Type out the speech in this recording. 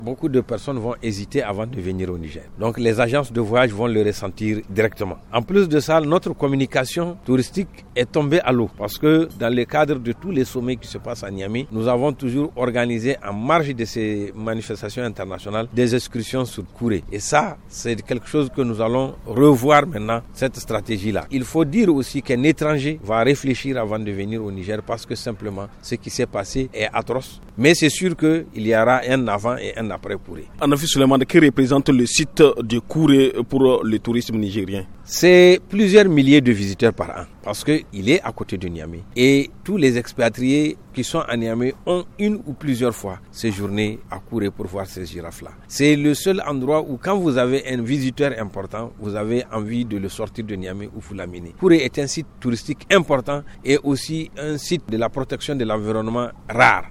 beaucoup de personnes vont hésiter avant de venir au Niger. Donc les agences de voyage vont le ressentir directement. En plus de ça, notre communication touristique est tombée à l'eau parce que dans le cadre de tous les sommets qui se passent à Niamey, nous avons toujours organisé en marge de ces manifestations internationales des excursions sur Kouré. Et ça, c'est quelque chose que nous allons revoir maintenant, cette stratégie-là. Il faut dire aussi qu'un étranger va réfléchir avant de venir au Niger parce que simplement ce qui s'est passé est atroce. Mais c'est sûr qu'il y aura un avant et un après Kouré. Anafi Suleiman, qui représente le site de Kouré pour le tourisme nigérien? C'est plusieurs milliers de visiteurs par an parce qu'il est à côté de Niamey. Et tous les expatriés qui sont à Niamey ont une ou plusieurs fois séjourné à Kouré pour voir ces girafes-là. C'est le seul endroit où quand vous avez un visiteur important, vous avez envie de le sortir de Niamey ou vous l'amener. Kouré est un site touristique important et aussi un site de la protection de l'environnement rare.